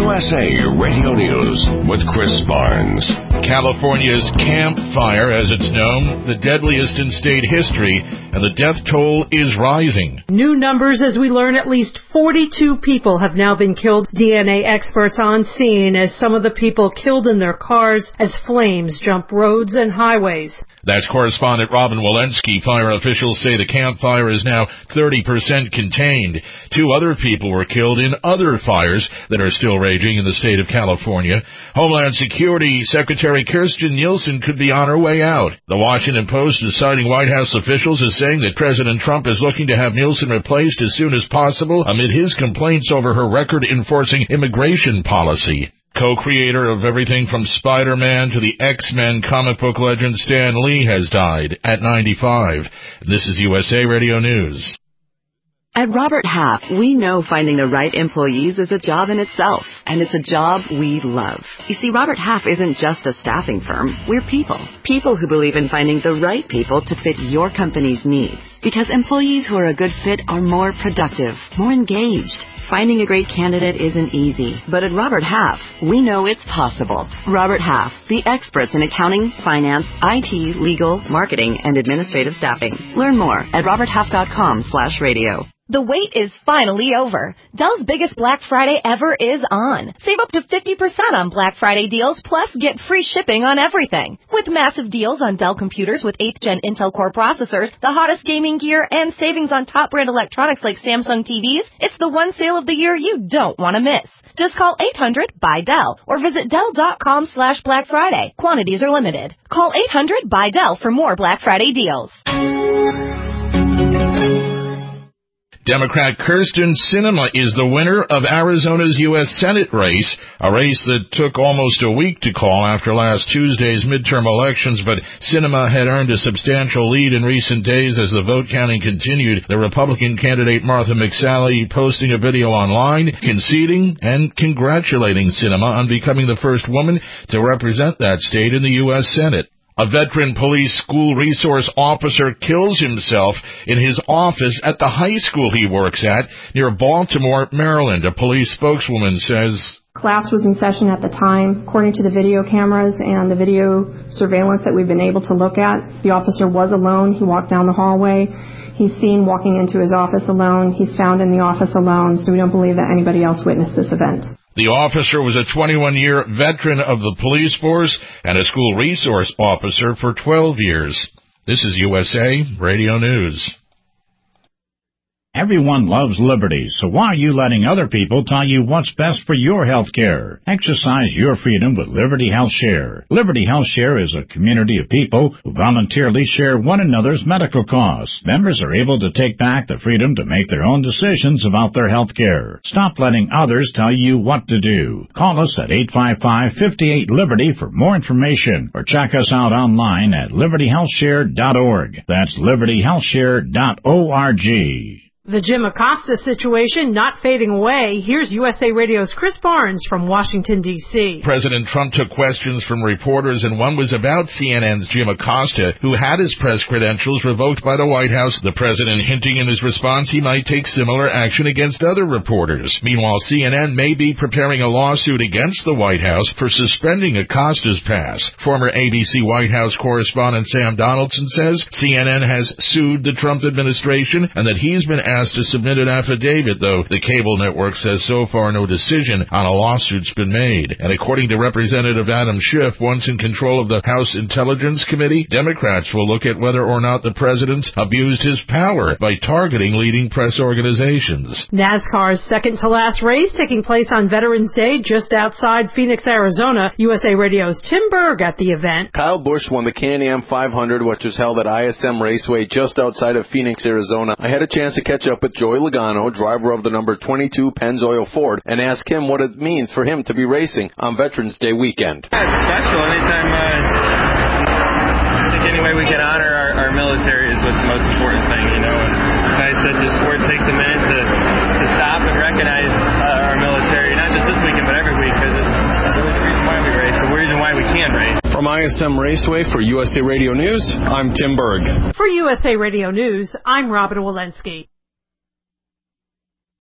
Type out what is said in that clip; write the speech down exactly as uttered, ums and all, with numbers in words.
S A Radio News with Chris Barnes. California's Camp Fire, as it's known, the deadliest in state history, and the death toll is rising. New numbers as we learn at least forty-two people have now been killed. D N A experts on scene as some of the people killed in their cars as flames jump roads and highways. That's correspondent Robin Walensky. Fire officials say the Camp Fire is now thirty percent contained. Two other people were killed in other fires that are still raging in the state of California. Homeland Security Secretary Kirstjen Nielsen could be on her way out. The Washington Post is citing White House officials as saying that President Trump is looking to have Nielsen replaced as soon as possible amid his complaints over her record-enforcing immigration policy. Co-creator of everything from Spider-Man to the X-Men comic book legend Stan Lee has died at ninety-five. This is U S A Radio News. At Robert Half, we know finding the right employees is a job in itself, and it's a job we love. You see, Robert Half isn't just a staffing firm. We're people. People who believe in finding the right people to fit your company's needs. Because employees who are a good fit are more productive, more engaged. Finding a great candidate isn't easy, but at Robert Half, we know it's possible. Robert Half, the experts in accounting, finance, I T, legal, marketing, and administrative staffing. Learn more at roberthalf.com slash radio. The wait is finally over. Dell's biggest Black Friday ever is on. Save up to fifty percent on Black Friday deals, plus get free shipping on everything. With massive deals on Dell computers with eighth gen Intel Core processors, the hottest gaming gear, and savings on top brand electronics like Samsung T Vs, it's the one sale of the year you don't want to miss. Just call eight hundred buy Dell or visit Dell.com slash Black Friday. Quantities are limited. Call eight hundred buy Dell for more Black Friday deals. Democrat Kyrsten Sinema is the winner of Arizona's U S Senate race, a race that took almost a week to call after last Tuesday's midterm elections, but Sinema had earned a substantial lead in recent days as the vote counting continued. The Republican candidate Martha McSally posting a video online conceding and congratulating Sinema on becoming the first woman to represent that state in the U S Senate. A veteran police school resource officer kills himself in his office at the high school he works at near Baltimore, Maryland. A police spokeswoman says, class was in session at the time. According to the video cameras and the video surveillance that we've been able to look at, the officer was alone. He walked down the hallway. He's seen walking into his office alone. He's found in the office alone, so we don't believe that anybody else witnessed this event. The officer was a twenty-one-year veteran of the police force and a school resource officer for twelve years. This is U S A Radio News. Everyone loves liberty, so why are you letting other people tell you what's best for your health care? Exercise your freedom with Liberty Health Share. Liberty Health Share is a community of people who voluntarily share one another's medical costs. Members are able to take back the freedom to make their own decisions about their health care. Stop letting others tell you what to do. Call us at eight five five, five eight, Liberty for more information, or check us out online at liberty health share dot org. That's liberty health share dot org. The Jim Acosta situation not fading away. Here's U S A Radio's Chris Barnes from Washington, D C President Trump took questions from reporters, and one was about C N N's Jim Acosta, who had his press credentials revoked by the White House, the president hinting in his response he might take similar action against other reporters. Meanwhile, C N N may be preparing a lawsuit against the White House for suspending Acosta's pass. Former A B C White House correspondent Sam Donaldson says C N N has sued the Trump administration and that he's been asked to submit an affidavit, though the cable network says so far no decision on a lawsuit's been made. And according to Representative Adam Schiff, once in control of the House Intelligence Committee, Democrats will look at whether or not the president's abused his power by targeting leading press organizations. NASCAR's second-to-last race taking place on Veterans Day just outside Phoenix, Arizona. U S A Radio's Tim Berg at the event. Kyle Busch won the Can-Am five hundred, which was held at I S M Raceway just outside of Phoenix, Arizona. I had a chance to catch up with Joey Logano, driver of the number twenty-two Pennzoil Ford, and ask him what it means for him to be racing on Veterans Day weekend. Yeah, it's special. Anytime, uh, I think any way we can honor our, our military is what's the most important thing, you know. And like I said, the sport takes a minute to, to stop and recognize uh, our military, not just this weekend, but every week, because it's really the reason why we race, the reason why we can race. From I S M Raceway for U S A Radio News, I'm Tim Berg. For U S A Radio News, I'm Robin Walensky.